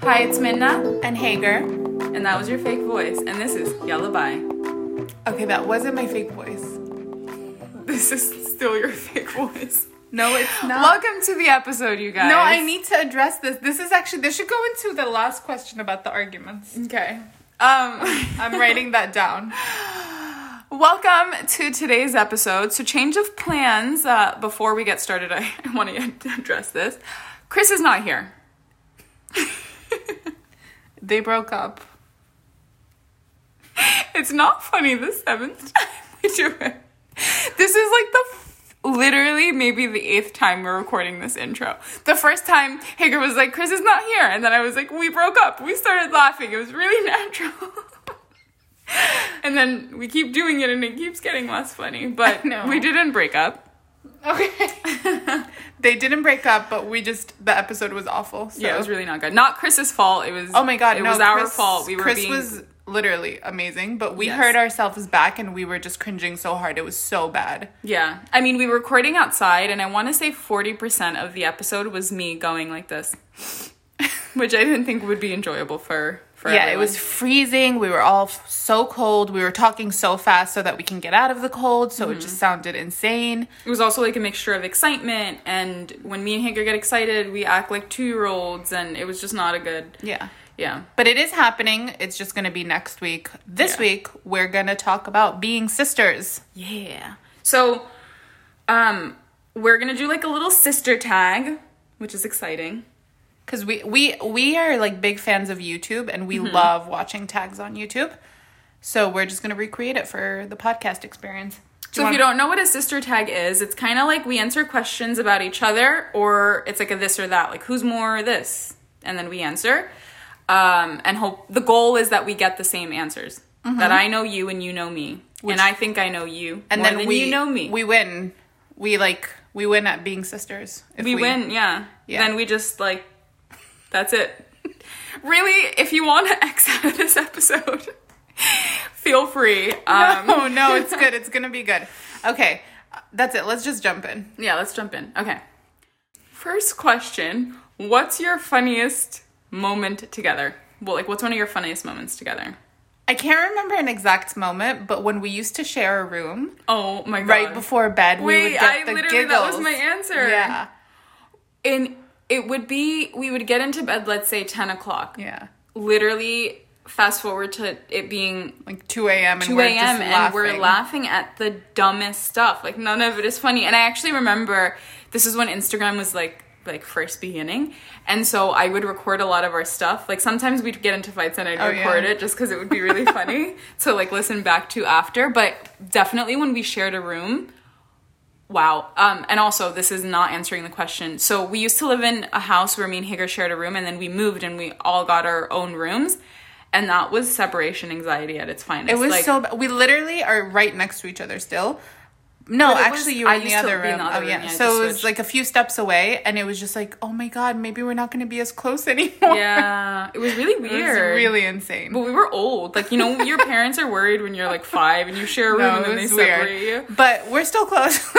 Hi, it's Minna. And Hager. And that was your fake voice. And this is Yalla Bye. Okay, that wasn't my fake voice. This is still your fake voice. No, it's not. Welcome to the episode, you guys. No, I need to address this. This should go into the last question about the arguments. Okay. I'm writing that down. Welcome to today's episode. So change of plans. Before we get started, I want to address this. Chris is not here. They broke up. It's not funny the seventh time we do it. This is like literally maybe the 8th time we're recording this intro. The first time, Hager was like, Chris is not here. And then I was like, we broke up. We started laughing. It was really natural. And then we keep doing it and it keeps getting less funny. But we didn't break up. Okay. They didn't break up, but the episode was awful. So. Yeah, it was really not good. Not Chris's fault. It was. Oh my god, it was our fault. Chris was literally amazing, but we heard ourselves back and we were just cringing so hard. It was so bad. Yeah. I mean, we were recording outside and I want to say 40% of the episode was me going like this, which I didn't think would be enjoyable for everyone. It was freezing. We were all so cold. We were talking so fast so that we can get out of the cold, so it just sounded insane. It was also like a mixture of excitement, and when me and Hager get excited, we act like 2-year-olds, and it was just not a good... Yeah. But it is happening. It's just going to be next week. This week, we're going to talk about being sisters. Yeah. So, we're going to do like a little sister tag, which is exciting. Because we are like big fans of YouTube and we love watching tags on YouTube. So we're just going to recreate it for the podcast experience. So if you don't know what a sister tag is, it's kind of like we answer questions about each other, or it's like a this or that, like who's more this, and then we answer. And the goal is that we get the same answers. That I know you and you know me. And I think I know you and more then you know me. We win. We win at being sisters. We win, yeah. Then we just like... That's it. Really, if you want to X out of this episode, feel free. No, it's good. It's going to be good. Okay, that's it. Let's just jump in. Yeah, let's jump in. Okay. First question, what's your funniest moment together? Well, like, what's one of your funniest moments together? I can't remember an exact moment, but when we used to share a room. Oh, my God. Right before bed, we would get the giggles. That was my answer. Yeah. We would get into bed, let's say 10 o'clock. Yeah. Literally, fast forward to it being like 2 a.m. and we're laughing at the dumbest stuff. Like, none of it is funny. And I actually remember, this is when Instagram was like first beginning. And so I would record a lot of our stuff. Like, sometimes we'd get into fights and I'd record it just because it would be really funny to like listen back to after. But definitely when we shared a room... Wow. And also, this is not answering the question. So we used to live in a house where me and Hager shared a room, and then we moved and we all got our own rooms. And that was separation anxiety at its finest. It was like, so bad. We literally are right next to each other still. No, actually, you were in the other room. Oh, yeah. So it was like a few steps away, and it was just like, oh my God, maybe we're not going to be as close anymore. Yeah. It was really weird. It was really insane. But we were old. Like, you know, your parents are worried when you're like 5 and you share a room and then they separate you. But we're still close.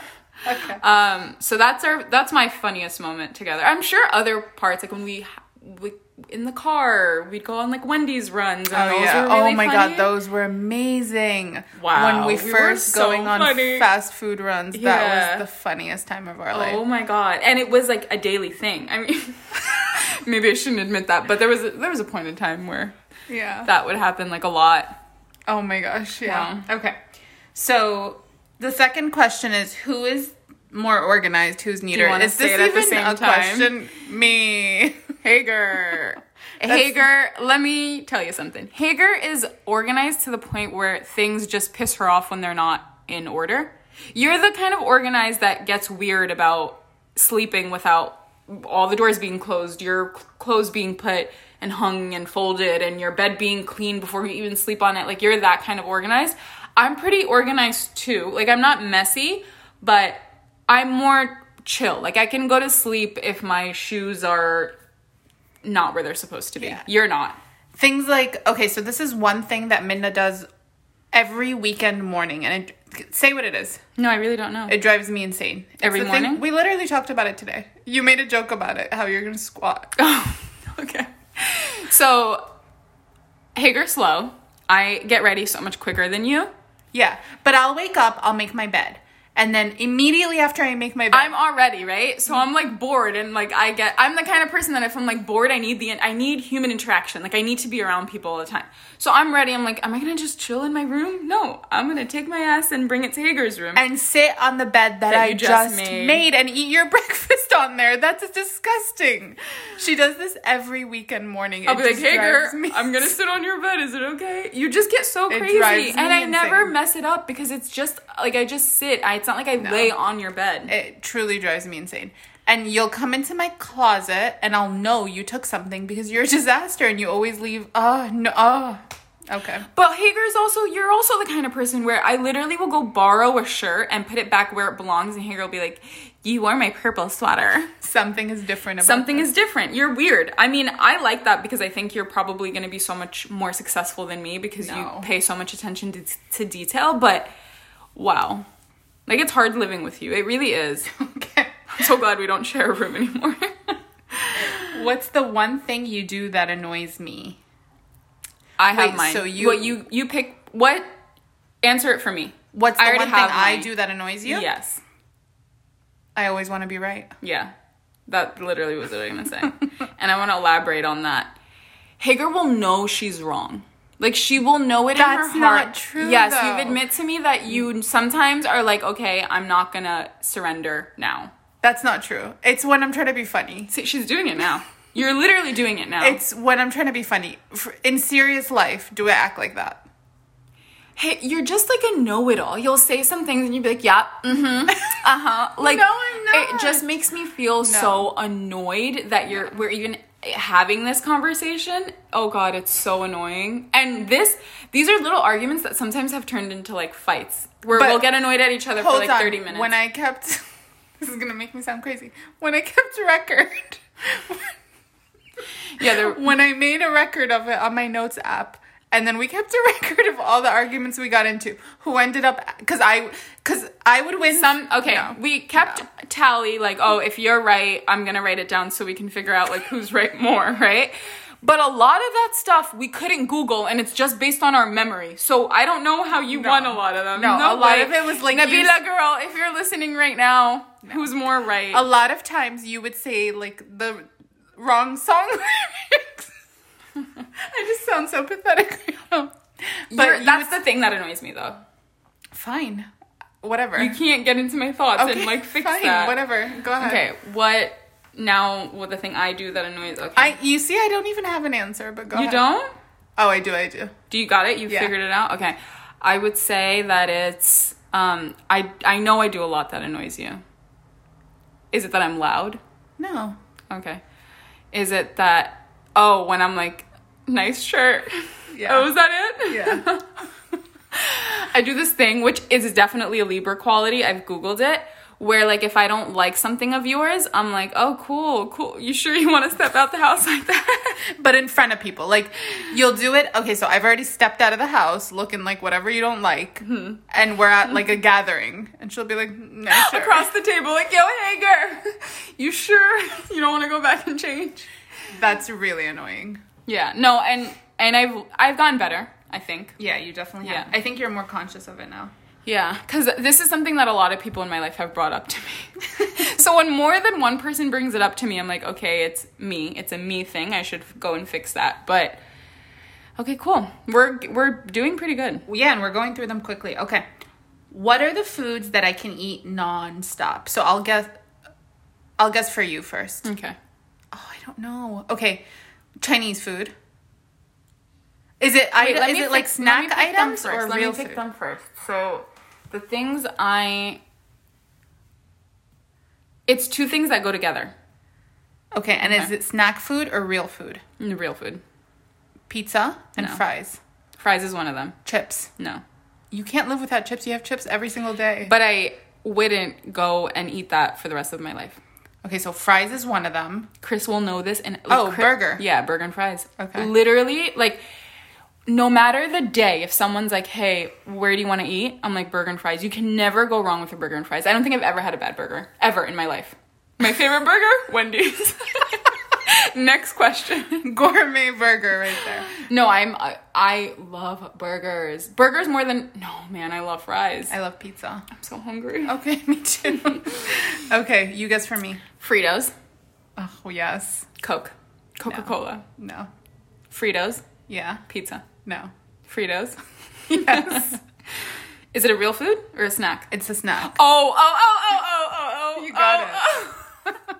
Okay. So that's my funniest moment together. I'm sure other parts, like when we in the car, we'd go on like Wendy's runs. And those were really my funny. God, those were amazing. Wow. When we first going on fast food runs, that was the funniest time of our life. Oh my God. And it was like a daily thing. I mean, maybe I shouldn't admit that, but there was a point in time where that would happen like a lot. Oh my gosh, yeah. Wow. Okay. So the second question is, who is more organized, who's neater? Is this even a question? Me. Hager. Hager, let me tell you something. Hager is organized to the point where things just piss her off when they're not in order. You're the kind of organized that gets weird about sleeping without all the doors being closed, your clothes being put and hung and folded, and your bed being clean before you even sleep on it. Like, you're that kind of organized. I'm pretty organized too. Like, I'm not messy, but I'm more chill. Like, I can go to sleep if my shoes are not where they're supposed to be. Yeah. You're not. Things like, okay, so this is one thing that Minna does every weekend morning, and say what it is. No, I really don't know. It drives me insane. Every morning? We literally talked about it today. You made a joke about it, how you're going to squat. Oh, okay. So, Hager's slow. I get ready so much quicker than you. Yeah, but I'll wake up, I'll make my bed. And then immediately after I make my bed, I'm already, right? So I'm like bored and like I'm the kind of person that if I'm like bored, I need human interaction. Like I need to be around people all the time. So I'm ready. I'm like, am I going to just chill in my room? No, I'm going to take my ass and bring it to Hager's room. And sit on the bed that I just made and eat your breakfast on there. That's disgusting. She does this every weekend morning. I'll be like, Hager, I'm going to sit on your bed. Is it okay? You just get so crazy. And I never mess it up because it's just like I just sit. It's not like I lay on your bed. It truly drives me insane. And you'll come into my closet and I'll know you took something because you're a disaster and you always leave. Okay. But you're also the kind of person where I literally will go borrow a shirt and put it back where it belongs and Hager will be like, you wore my purple sweater. Something is different about Something is different. You're weird. I mean, I like that because I think you're probably going to be so much more successful than me because you pay so much attention to detail. But wow. Like, it's hard living with you. It really is. Okay. I'm so glad we don't share a room anymore. What's the one thing you do that annoys me? I have mine. So you pick what? Answer it for me. What's the one thing I do that annoys you? Yes. I always want to be right. Yeah. That literally was what I was going to say. And I want to elaborate on that. Hager will know she's wrong. Like, she will know it in her heart. That's not true, Yes, though. you've admit to me that you sometimes are like, okay, I'm not gonna surrender now. That's not true. It's when I'm trying to be funny. See, she's doing it now. You're literally doing it now. It's when I'm trying to be funny. In serious life, do I act like that? Hey, you're just like a know-it-all. You'll say some things and you'll be like, yeah, mm-hmm, uh-huh. Like, no, I'm not. It just makes me feel so annoyed that we're even having this conversation. Oh God, it's so annoying. And these are little arguments that sometimes have turned into like fights where we'll get annoyed at each other for like 30 minutes. When I kept, this is going to make me sound crazy. When I kept record. When I made a record of it on my notes app, and then we kept a record of all the arguments we got into. Who ended up... Because I would win... We kept tally, like, oh, if you're right, I'm going to write it down so we can figure out, like, who's right more, right? But a lot of that stuff we couldn't Google, and it's just based on our memory. So I don't know how you won a lot of them. No, a lot of it was like... Nabila, girl, if you're listening right now, who's more right? A lot of times you would say, like, the wrong song lyrics. I just sound so pathetic right now. But that's the thing that annoys me, though. Fine. Whatever. You can't get into my thoughts and, like, fix that. Whatever. Go ahead. Okay, what the thing I do that annoys... Okay. You see, I don't even have an answer, but go ahead. You don't? Oh, I do. Do you got it? You figured it out? Okay. I would say that it's... I know I do a lot that annoys you. Is it that I'm loud? No. Okay. Is it that... Oh, when I'm like... Nice shirt. Yeah. Oh, is that it? Yeah. I do this thing, which is definitely a Libra quality. I've Googled it. Where, like, if I don't like something of yours, I'm like, oh, cool. You sure you want to step out the house like that? But in front of people. Like, you'll do it. Okay, so I've already stepped out of the house looking like whatever you don't like. Mm-hmm. And we're at, like, a gathering. And she'll be like, nice shirt. Across the table, like, yo, Hager, you sure you don't want to go back and change? That's really annoying. Yeah, no, and I've gotten better, I think. Yeah, you definitely have. I think you're more conscious of it now. Yeah, because this is something that a lot of people in my life have brought up to me. So when more than one person brings it up to me, I'm like, okay, it's me. It's a me thing. I should go and fix that. But, okay, cool. We're doing pretty good. Yeah, and we're going through them quickly. Okay. What are the foods that I can eat nonstop? So I'll guess for you first. Okay. Oh, I don't know. Okay. Chinese food. Is it like snack items or real food? Let me pick them first. So the things it's two things that go together. Okay, and is it snack food or real food? Real food. Pizza and fries. Fries is one of them. Chips. No. You can't live without chips. You have chips every single day. But I wouldn't go and eat that for the rest of my life. Okay, so fries is one of them. Chris will know this. And burger. Yeah, burger and fries. Okay. Literally, like, no matter the day, if someone's like, hey, where do you want to eat? I'm like, burger and fries. You can never go wrong with a burger and fries. I don't think I've ever had a bad burger. Ever in my life. My favorite burger? Wendy's. Next question. Gourmet burger right there. No, I love burgers. Burgers more than... No, man, I love fries. I love pizza. I'm so hungry. Okay, me too. Okay, you guess for me. Fritos. Oh, yes. Coke. Coca-Cola. No. Fritos. Yeah. Pizza. No. Fritos. Yes. Is it a real food or a snack? It's a snack. Oh. You got it.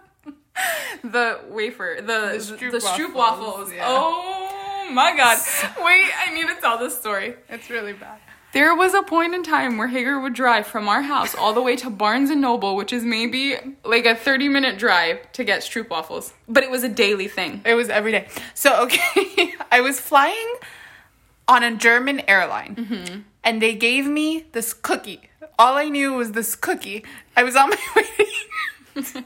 The wafer. The Stroop waffles. Yeah. Oh my God. Wait, I need to tell this story. It's really bad. There was a point in time where Hager would drive from our house all the way to Barnes & Noble, which is maybe like a 30-minute drive to get Stroop waffles. But it was a daily thing. It was every day. So, okay, I was flying on a German airline, and they gave me this cookie. All I knew was this cookie. I was on my way.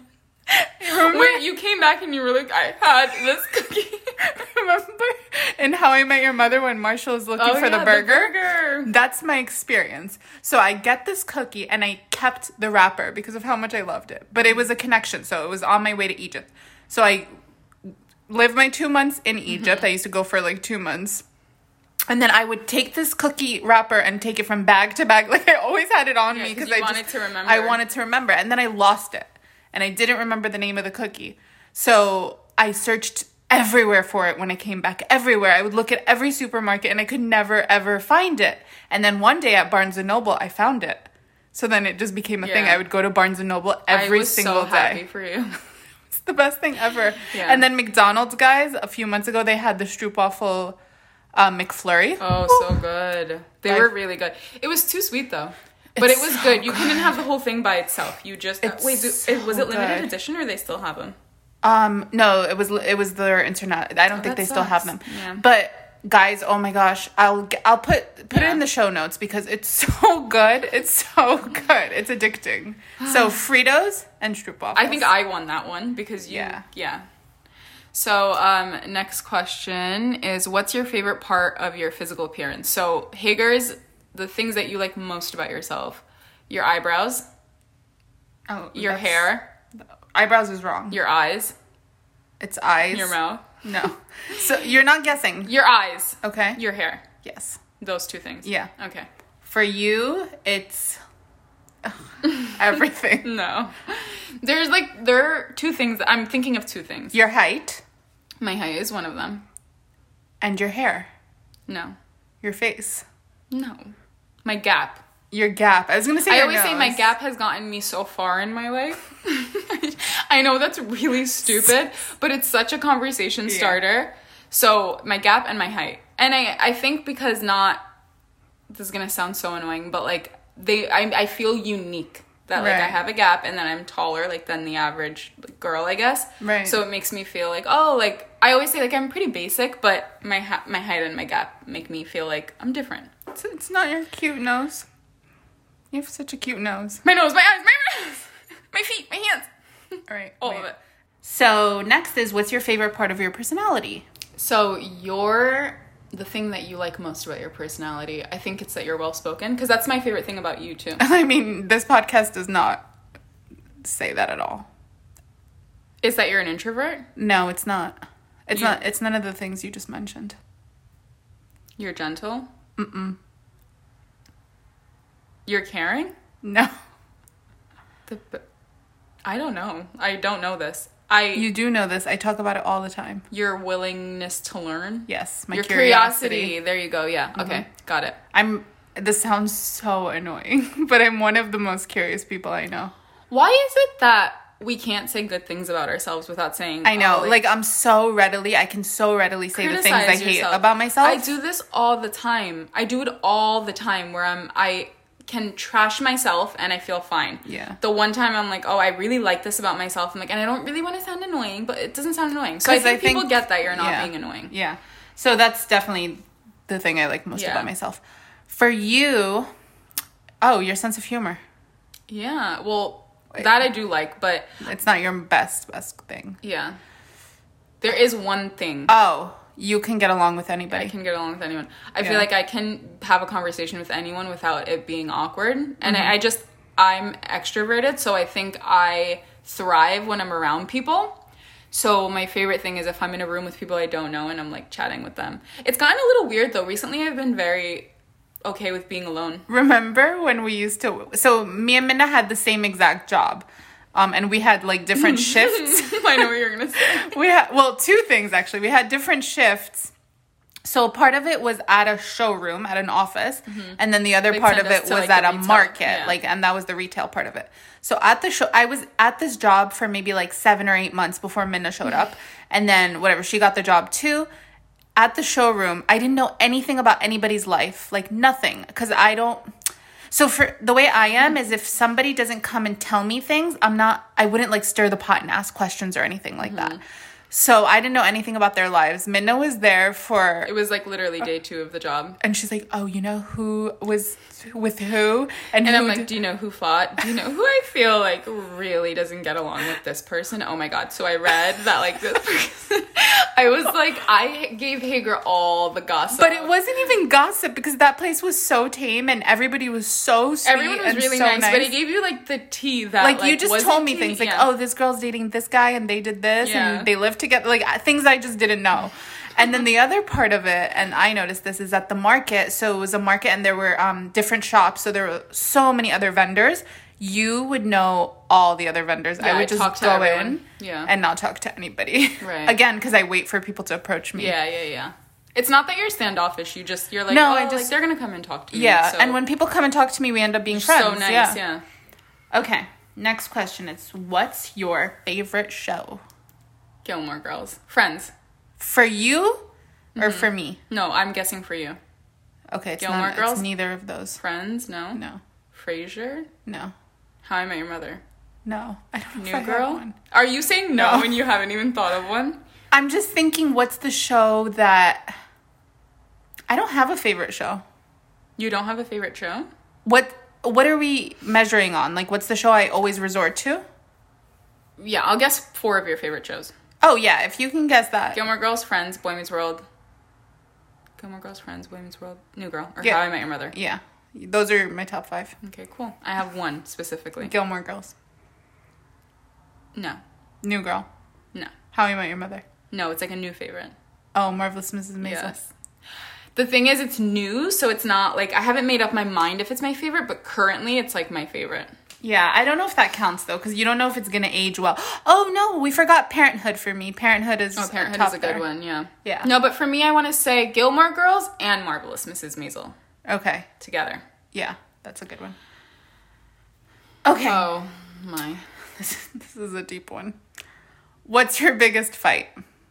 Wait, you came back and you were like, I had this cookie. Remember in How I Met Your Mother when Marshall is looking for the burger? That's my experience. So I get this cookie and I kept the wrapper because of how much I loved it. But it was a connection, so it was on my way to Egypt. So I lived my 2 months in Egypt. I used to go for like 2 months. And then I would take this cookie wrapper and take it from bag to bag. Like I always had it on me because I wanted to remember. And then I lost it. And I didn't remember the name of the cookie. So I searched everywhere for it when I came back. Everywhere. I would look at every supermarket and I could never, ever find it. And then one day at Barnes & Noble, I found it. So then it just became a thing. I would go to Barnes & Noble every single day. I was so happy for you. It's the best thing ever. Yeah. And then McDonald's, guys, a few months ago, they had the Stroopwafel McFlurry. Oh, so good. They were really good. It was too sweet, though. But it was good. You couldn't have the whole thing by itself. You just... was it limited edition or they still have them? No, it was their internet. I don't think they still have them. Yeah. But guys, oh my gosh, I'll put it in the show notes because it's so good. It's so good. It's addicting. So Fritos and Stroop waffles. I think I won that one because you... Yeah. So, next question is, what's your favorite part of your physical appearance? So, Hager's... The things that you like most about yourself. Your eyebrows. Oh, your hair. Eyebrows is wrong. Your eyes. It's eyes. Your mouth. No. So you're not guessing. Your eyes. Okay. Your hair. Yes. Those two things. Yeah. Okay. For you, it's everything. No. There are two things. I'm thinking of two things. Your height. My height is one of them. And your hair. No. Your face. No. My gap. Your gap. I was going to say I always say my gap has gotten me so far in my life. I know that's really stupid, but it's such a conversation starter. Yeah. So my gap and my height. And I think because this is going to sound so annoying, but like I feel unique that like I have a gap and then I'm taller like than the average girl, I guess. Right. So it makes me feel like, oh, like I always say like I'm pretty basic, but my height and my gap make me feel like I'm different. It's not your cute nose. You have such a cute nose. My nose, my eyes, my nose, my feet, my hands. All right. All of it. So next is, what's your favorite part of your personality? So the thing that you like most about your personality, I think it's that you're well-spoken, because that's my favorite thing about you too. I mean, this podcast does not say that at all. Is that you're an introvert? No, it's not. It's not. It's none of the things you just mentioned. You're gentle? Mm-mm. You're caring? No. I don't know. I don't know this. You do know this. I talk about it all the time. Your willingness to learn? Yes. Your curiosity. There you go. Yeah. Mm-hmm. Okay. Got it. This sounds so annoying, but I'm one of the most curious people I know. Why is it that we can't say good things about ourselves without saying... I know. I can so readily say the things I hate about myself. I do this all the time. I do it all the time where I can trash myself and I feel fine. Yeah. The one time I'm like, oh, I really like this about myself. I'm like, and I don't really want to sound annoying, but it doesn't sound annoying. So I think people get that you're not being annoying. Yeah. So that's definitely the thing I like most about myself. For you, your sense of humor. Yeah. Well... That I do like, but... It's not your best thing. Yeah. There is one thing. Oh, you can get along with anybody. I can get along with anyone. I feel like I can have a conversation with anyone without it being awkward. And I'm extroverted, so I think I thrive when I'm around people. So my favorite thing is if I'm in a room with people I don't know and I'm like chatting with them. It's gotten a little weird though. Recently I've been very okay with being alone. Remember when we used to... So me and Minna had the same exact job. And we had like different shifts. I know what you're going to say. We had, well, two things actually. We had different shifts. So part of it was at a showroom, at an office, and then the other part of it was like at a market, and that was the retail part of it. So at the show, I was at this job for maybe like 7 or 8 months before Minna showed up, and then whatever, she got the job too. At the showroom, I didn't know anything about anybody's life, like nothing, because I don't. So for the way I am is if somebody doesn't come and tell me things, I wouldn't like stir the pot and ask questions or anything like that. So I didn't know anything about their lives. Minna was there for... It was like literally day 2 of the job. And she's like, oh, you know who was with who? And I'm like, do you know who fought? Do you know who I feel like really doesn't get along with this person? Oh my God. So I read that like this person... I was like, I gave Hager all the gossip. But it wasn't even gossip because that place was so tame and everybody was so sweet. Everyone was really nice. But it gave you like the tea that like you just told me things like, oh, this girl's dating this guy and they did this and they lived together. Like things I just didn't know. And then the other part of it, and I noticed this, is at the market. So it was a market and there were different shops. So there were so many other vendors. You would know all the other vendors. I would just go in and not talk to anybody. Right. Again, because I wait for people to approach me. Yeah. It's not that you're standoffish. You're like, no, like they're going to come and talk to me. Yeah, so. And when people come and talk to me, we end up being friends. So nice, yeah. Okay, next question. It's what's your favorite show? Gilmore Girls. Friends. For you or for me? No, I'm guessing for you. Okay, it's Gilmore Girls? It's neither of those. Friends? No. No. Frasier? No. How I Met Your Mother? No. I don't know New if I Girl? have one. Are you saying no when you haven't even thought of one? I'm just thinking what's the show that... I don't have a favorite show. You don't have a favorite show? What are we measuring on? Like, what's the show I always resort to? Yeah, I'll guess 4 of your favorite shows. Oh, yeah, if you can guess that. Gilmore Girls, Friends, Boy Meets World. Gilmore Girls, Friends, Boy Meets World, New Girl, or How I Met Your Mother. Yeah, those are my top 5. Okay, cool. I have one specifically. Gilmore Girls. No. New Girl. No. How I Met Your Mother. No, it's like a new favorite. Oh, Marvelous Mrs. Maisel. Yes. The thing is, it's new, so it's not like I haven't made up my mind if it's my favorite, but currently it's like my favorite. Yeah, I don't know if that counts though, because you don't know if it's gonna age well. Oh no, we forgot Parenthood for me. Parenthood is a good one. Yeah. Yeah. No, but for me, I want to say Gilmore Girls and Marvelous Mrs. Maisel. Okay. Together. Yeah, that's a good one. Okay. Oh my, this is a deep one. What's your biggest fight?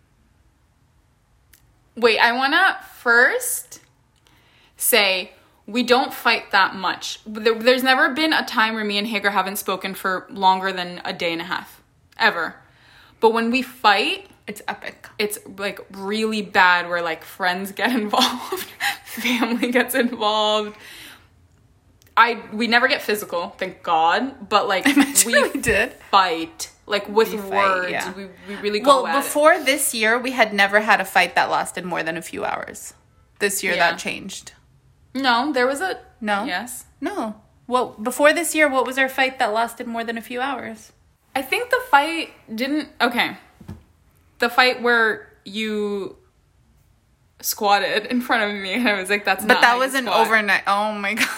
Wait, I want to first say we don't fight that much. There's never been a time where me and Hager haven't spoken for longer than a day and a half. Ever. But when we fight... It's epic. It's like really bad where like friends get involved. Family gets involved. We never get physical, thank God. But like we did fight. Like with words. Yeah. We really go at it. Well, before this year, we had never had a fight that lasted more than a few hours. This year that changed. No, there was a... No? Yes. No. Well, before this year, what was our fight that lasted more than a few hours? I think the fight didn't... Okay. The fight where you squatted in front of me and I was like, that's not But that was an overnight... Oh my God.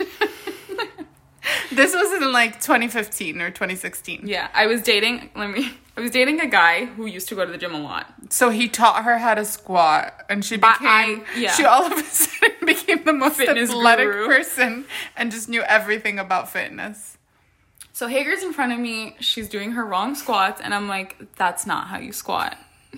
This was in like 2015 or 2016. Yeah, I was dating a guy who used to go to the gym a lot. So he taught her how to squat and she all of a sudden became the most athletic person and just knew everything about fitness. So Hager's in front of me, she's doing her wrong squats and I'm like, that's not how you squat.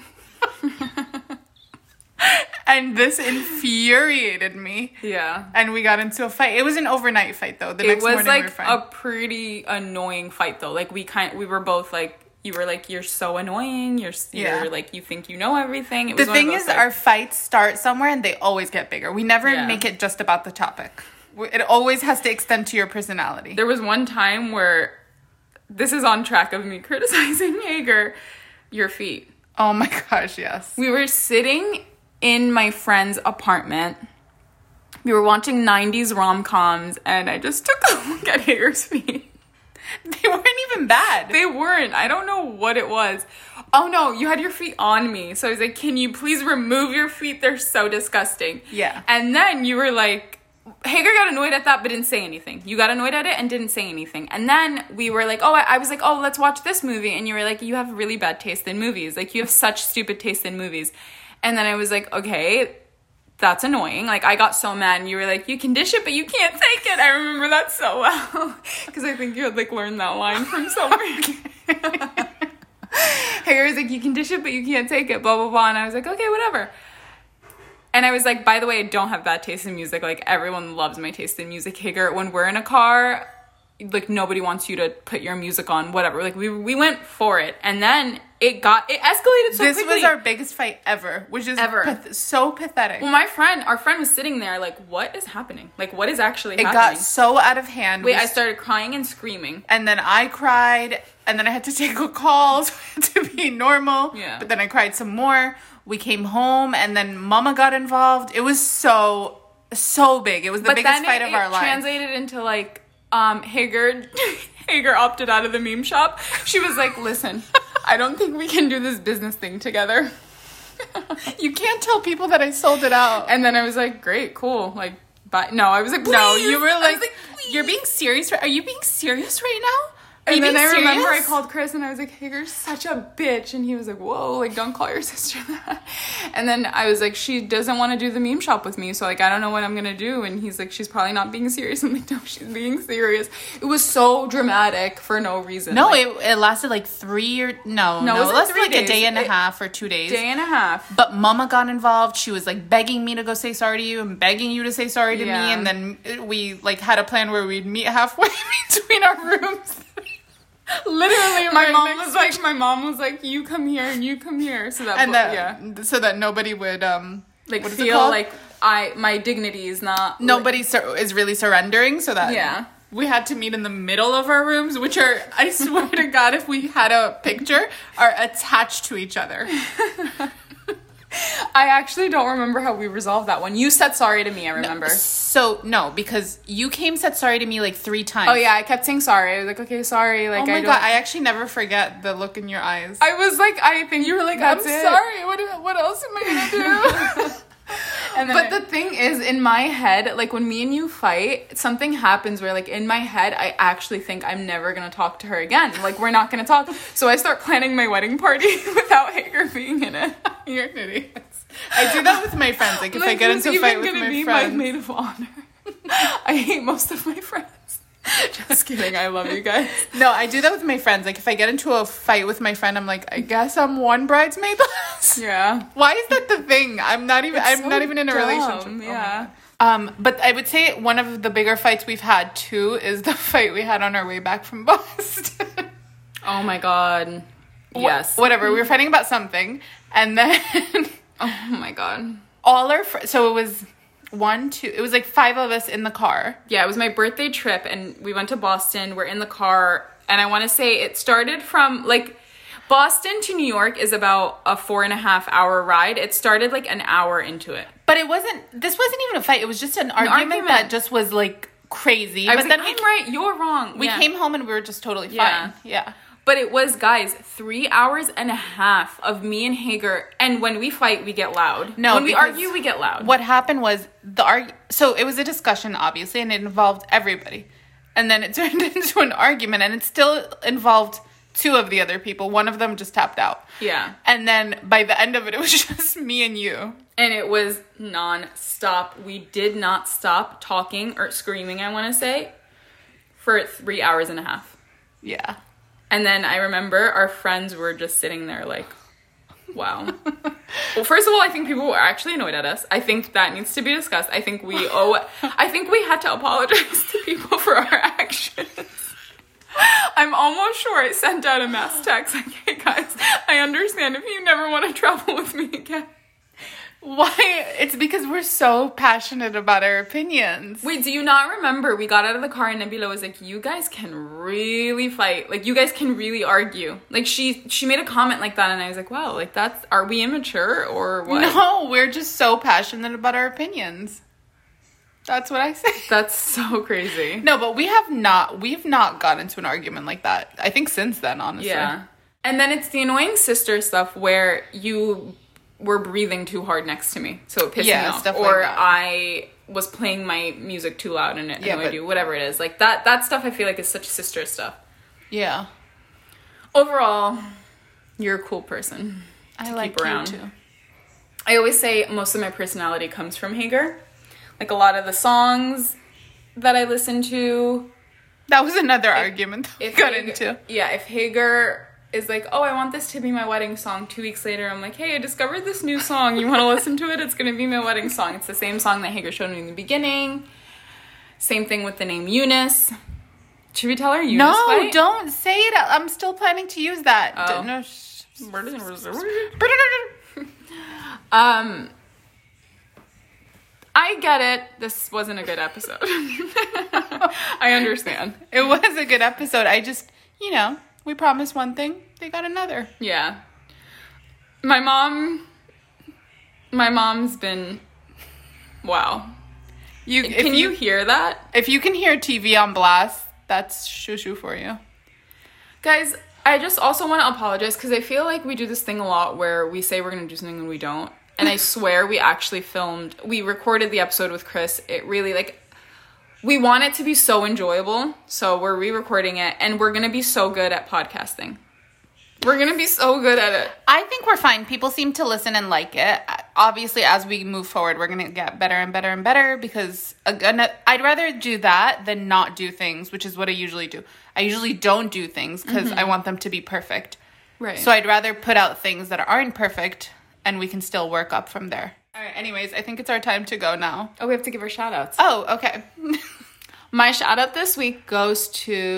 And this infuriated me. Yeah. And we got into a fight. It was an overnight fight, though. The next morning we were fine. It was like a pretty annoying fight, though. Like, we were both like, you were like, you're so annoying. You're like, you think you know everything. It was the thing is, our fights start somewhere and they always get bigger. We never make it just about the topic. It always has to extend to your personality. There was one time where, this is on track of me criticizing Hager, your feet. Oh my gosh, yes. We were sitting in my friend's apartment. We were watching 90s rom-coms and I just took a look at Hager's feet. They weren't even bad. They weren't. I don't know what it was. Oh no, you had your feet on me. So I was like, can you please remove your feet? They're so disgusting. Yeah. And then you were like, Hager got annoyed at that but didn't say anything. You got annoyed at it and didn't say anything. And then we were like, I was like, let's watch this movie. And you were like, you have really bad taste in movies. Like, you have such stupid taste in movies. And then I was like, okay, that's annoying. Like, I got so mad and you were like, you can dish it but you can't take it. I remember that so well. Because I think you had like learned that line from somewhere. Hager was like, you can dish it but you can't take it, blah, blah, blah. And I was like, okay, whatever. And I was like, by the way, I don't have bad taste in music. Like, everyone loves my taste in music. Hager, when we're in a car, like, nobody wants you to put your music on, whatever. Like, we went for it. And then it escalated so quickly. This was our biggest fight ever, which is so pathetic. Well, our friend was sitting there like, what is happening? Like, what is actually happening? It got so out of hand. Wait, I started crying and screaming. And then I cried, and then I had to take a call to be normal. Yeah. But then I cried some more. We came home, and then Mama got involved. It was so big. It was the biggest fight of our lives. It translated into, like, Hager opted out of the meme shop. She was like, listen, I don't think we can do this business thing together. You can't tell people that I sold it out. And then I was like, great, cool. Like, bye. No, I was like, please. No, you were like, please. You're being serious? Are you being serious right now? And then I remember I called Chris and I was like, Hager's such a bitch. And he was like, whoa, like, don't call your sister that. And then I was like, she doesn't want to do the meme shop with me. So, like, I don't know what I'm going to do. And he's like, she's probably not being serious. I'm like, no, she's being serious. It was so dramatic for no reason. No, like, it lasted like 3 or... No, it lasted like a day and a half or 2 days. Day and a half. But Mama got involved. She was, like, begging me to go say sorry to you and begging you to say sorry to me. And then we, like, had a plan where we'd meet halfway between our rooms. Literally, my mom was like, you come here and you come here, so that nobody would like feel like my dignity is not nobody is really surrendering, so that we had to meet in the middle of our rooms, which are, I swear to God, if we had a picture, are attached to each other. I actually don't remember how we resolved that one. You said sorry to me, I remember. No, because you said sorry to me like 3 times. Oh yeah, I kept saying sorry. I was like, okay, sorry. Like, oh my God, I actually never forget the look in your eyes. I was like, I think you were like, I'm sorry. What else am I gonna do? But the thing is, in my head, like, when me and you fight, something happens where, like, in my head, I actually think I'm never gonna talk to her again. Like, we're not gonna talk. So I start planning my wedding party without Hager being in it. You're an idiot. I do that with my friends. Like, if I get into a fight with my friends. My maid of honor. I hate most of my friends. Just kidding. I love you guys. No, I do that with my friends. Like, if I get into a fight with my friend, I'm like, I guess I'm one bridesmaid less. Yeah. Why is that the thing? I'm not even in a relationship. Yeah. But I would say one of the bigger fights we've had too is the fight we had on our way back from Boston. Oh my God. Yes. Whatever. We were fighting about something, and then oh my God. All our so it was 1, 2, it was like 5 of us in the car. Yeah, it was my birthday trip and we went to Boston. We're in the car and I want to say it started from like Boston to New York is about a 4.5 hour ride. It started like an hour into it. But this wasn't even a fight. It was just an argument that just was like crazy. But then I'm right, you're wrong. We came home and we were just totally fine. Yeah. But it was, guys, 3.5 hours of me and Hager. And when we fight, we get loud. No, when we argue, we get loud. What happened was so it was a discussion, obviously, and it involved everybody. And then it turned into an argument, and it still involved 2 of the other people. One of them just tapped out. Yeah. And then by the end of it, it was just me and you. And it was non-stop. We did not stop talking or screaming, I want to say, for 3.5 hours. Yeah. And then I remember our friends were just sitting there like, wow. Well, first of all, I think people were actually annoyed at us. I think that needs to be discussed. I think we had to apologize to people for our actions. I'm almost sure I sent out a mass text like, hey guys, I understand if you never want to travel with me again. Why? It's because we're so passionate about our opinions. Wait, do you not remember? We got out of the car and Nabila was like, you guys can really fight. Like, you guys can really argue. Like, she made a comment like that and I was like, wow, like, are we immature or what? No, we're just so passionate about our opinions. That's what I say. That's so crazy. No, but we've not got into an argument like that. I think since then, honestly. Yeah. And then it's the annoying sister stuff where you were breathing too hard next to me, so it pissed me off. Stuff or like that. I was playing my music too loud and it annoyed you, whatever it is. Like, that stuff I feel like is such sister stuff. Yeah. Overall, you're a cool person I to like keep around. you too. I always say most of my personality comes from Hager. Like, a lot of the songs that I listen to. That was another argument that we got into. Yeah, if Hager is like, oh, I want this to be my wedding song, 2 weeks later, I'm like, hey, I discovered this new song. You want to listen to it? It's going to be my wedding song. It's the same song that Hager showed me in the beginning. Same thing with the name Eunice. Should we tell her Eunice? No, don't say it. I'm still planning to use that. Oh. No. I get it. This wasn't a good episode. I understand. It was a good episode. I just, we promised one thing. They got another. Yeah. My mom's been, wow. Can you hear that? If you can hear TV on blast, that's shoo-shoo for you. Guys, I just also want to apologize because I feel like we do this thing a lot where we say we're going to do something and we don't. And I swear we recorded the episode with Chris. It really, we want it to be so enjoyable. So we're re-recording it and we're going to be so good at podcasting. We're going to be so good at it. I think we're fine. People seem to listen and like it. Obviously, as we move forward, we're going to get better and better and better because I'd rather do that than not do things, which is what I usually do. I usually don't do things because I want them to be perfect. Right. So I'd rather put out things that aren't perfect and we can still work up from there. All right, anyways, I think it's our time to go now. Oh, we have to give our shout outs. Oh, okay. My shout out this week goes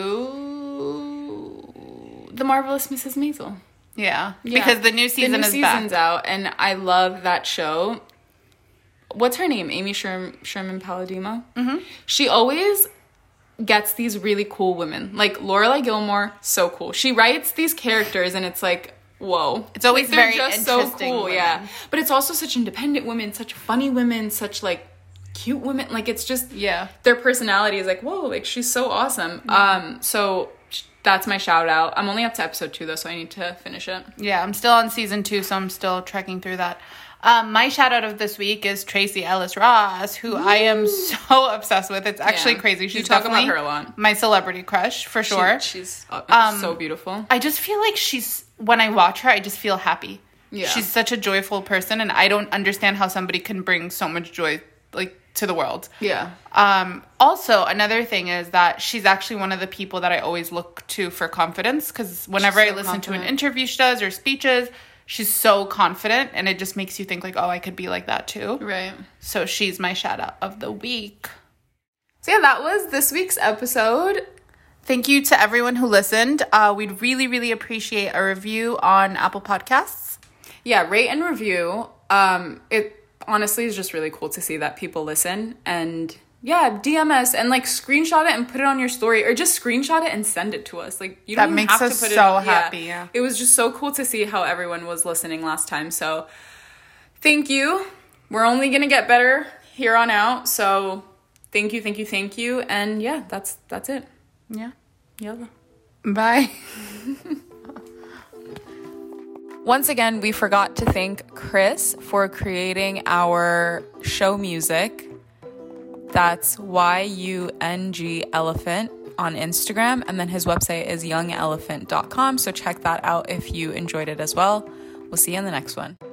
to The Marvelous Mrs. Maisel. Yeah, because the new season's back. Out, and I love that show. What's her name? Amy Sherman Palladino? Mm-hmm. She always gets these really cool women. Like, Lorelai Gilmore, so cool. She writes these characters, and it's like, whoa. It's always they're very just interesting. So cool, women. yeah. But it's also such independent women, such funny women, such, cute women. It's just... Yeah. Their personality is whoa, she's so awesome. Mm-hmm. So... That's my shout out. I'm only up to episode 2 though, so I need to finish it. Yeah, I'm still on season 2, so I'm still trekking through that. My shout out of this week is Tracy Ellis Ross, who I am so obsessed with. It's actually crazy. She's definitely about her a lot. My celebrity crush for sure. She's so beautiful. I just feel like when I watch her, I just feel happy. Yeah. She's such a joyful person, and I don't understand how somebody can bring so much joy to the world. Yeah. Also, another thing is that she's actually one of the people that I always look to for confidence, because whenever I listen to an interview she does or speeches, she's so confident, and it just makes you think I could be like that too. Right. So she's my shout out of the week. So yeah, that was this week's episode. Thank you to everyone who listened. We'd really, really appreciate a review on Apple Podcasts. Yeah, rate and review. It honestly is just really cool to see that people listen, and DM us and screenshot it and put it on your story, or just screenshot it and send it to us. You don't even have to put it. That makes us so happy. Yeah. It was just so cool to see how everyone was listening last time. So thank you. We're only gonna get better here on out. So thank you. And yeah, that's it. Yeah. Yalla. Bye. Once again, we forgot to thank Chris for creating our show music. That's YUNG Elephant on Instagram. And then his website is youngelephant.com. So check that out if you enjoyed it as well. We'll see you in the next one.